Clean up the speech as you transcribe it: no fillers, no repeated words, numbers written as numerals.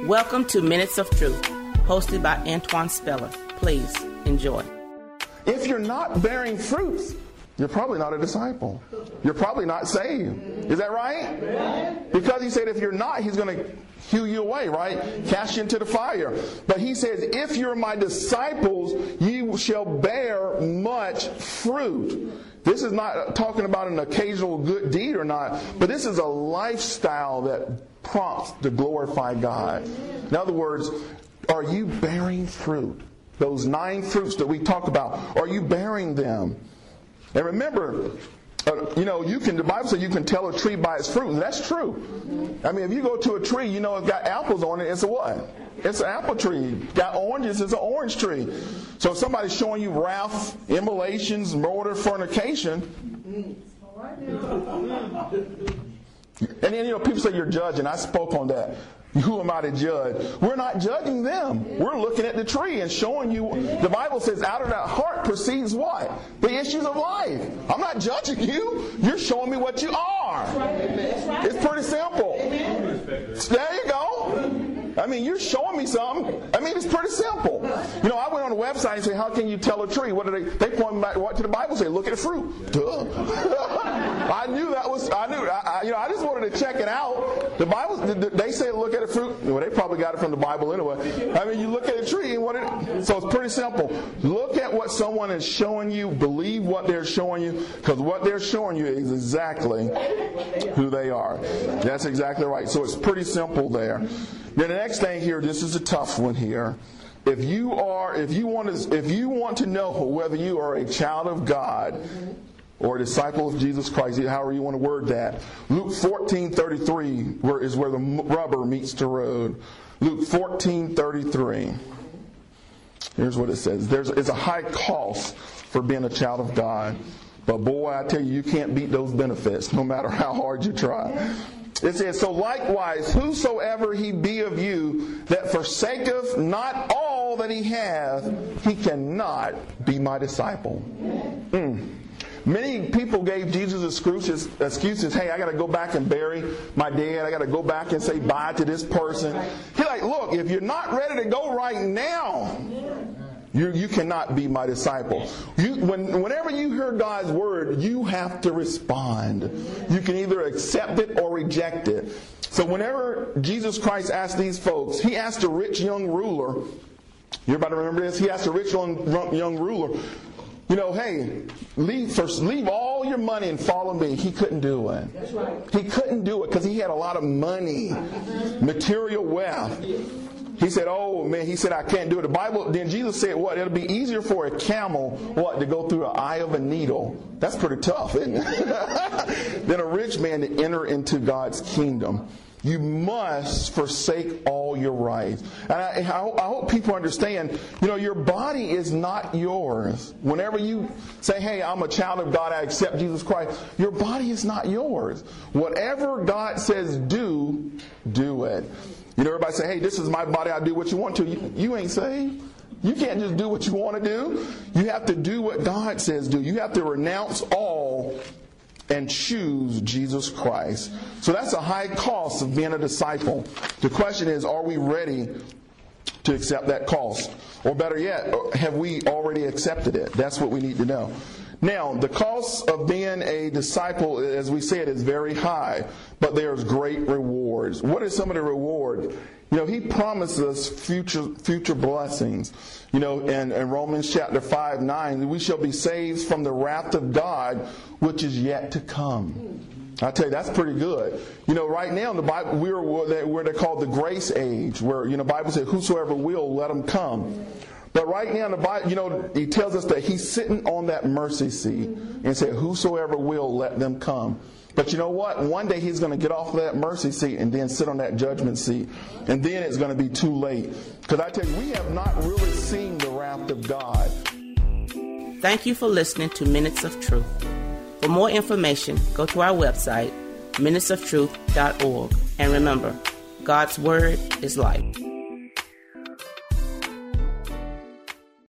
Welcome to Minutes of Truth, hosted by Antoine Speller. Please enjoy. If you're not bearing fruits, you're probably not a disciple. You're probably not saved. Is that right? Because he said if you're not, he's going to hew you away, right? Cast you into the fire. But he says, if you're my disciples, you shall bear much fruit. This is not talking about an occasional good deed or not, but this is a lifestyle that prompts to glorify God. In other words, are you bearing fruit? Those 9 fruits that we talk about, are you bearing them? And remember, the Bible says you can tell a tree by its fruit, and that's true. I mean, if you go to a tree, you know it's got apples on it, it's a what? It's an apple tree. Got oranges, it's an orange tree. So if somebody's showing you wrath, immolations, murder, fornication, and then, people say you're judging. I spoke on that. Who am I to judge? We're not judging them. We're looking at the tree and showing you. The Bible says out of that heart proceeds what? The issues of life. I'm not judging you. You're showing me what you are. It's pretty simple. There you go. I mean, you're showing me something. I mean, it's pretty simple. I went on the website and said, how can you tell a tree? What do they point back what to the Bible say? Look at the fruit. Duh. I knew that was, I just wanted to check it out. The Bible, they say look at the fruit. Well, they probably got it from the Bible anyway. I mean, you look at a tree and so it's pretty simple. Look at what someone is showing you. Believe what they're showing you, because what they're showing you is exactly who they are. That's exactly right. So it's pretty simple there. Then the next thing here, this is a tough one here. If you want to know whether you are a child of God or a disciple of Jesus Christ, however you want to word that, Luke 14:33 is where the rubber meets the road. Luke 14:33. Here's what it says. It's a high cost for being a child of God. But boy, I tell you can't beat those benefits no matter how hard you try. It says, so likewise, whosoever he be of you that forsaketh not all that he hath, he cannot be my disciple. Many people gave Jesus excuses. Hey, I got to go back and bury my dad. I got to go back and say bye to this person. He's like, look, if you're not ready to go right now, you cannot be my disciple. Whenever you hear God's word, you have to respond. You can either accept it or reject it. So whenever Jesus Christ asked these folks, he asked a rich young ruler, you're about to remember this, he asked a rich young ruler, hey, leave all your money and follow me. He couldn't do it. That's right. He couldn't do it because he had a lot of money, material wealth. He said, I can't do it. Then Jesus said, it'll be easier for a camel, to go through the eye of a needle. That's pretty tough, isn't it? Than a rich man to enter into God's kingdom. You must forsake all your rights. And I hope people understand, your body is not yours. Whenever you say, hey, I'm a child of God, I accept Jesus Christ, your body is not yours. Whatever God says do it. Everybody say, hey, this is my body, I do what you want to. You ain't saved. You can't just do what you want to do. You have to do what God says do. You have to renounce all and choose Jesus Christ. So that's a high cost of being a disciple. The question is, are we ready to accept that cost? Or better yet, have we already accepted it? That's what we need to know. Now, the cost of being a disciple, as we said, is very high, but there's great rewards. What are some of the rewards? He promised us future blessings. In Romans chapter 5:9, we shall be saved from the wrath of God, which is yet to come. I tell you, that's pretty good. Right now in the Bible, we're where they're called the grace age, where, the Bible says, whosoever will, let him come. But right now in the Bible, he tells us that he's sitting on that mercy seat and said, whosoever will, let them come. But you know what? One day he's going to get off of that mercy seat and then sit on that judgment seat. And then it's going to be too late. Because I tell you, we have not really seen the wrath of God. Thank you for listening to Minutes of Truth. For more information, go to our website, minutesoftruth.org. And remember, God's Word is life.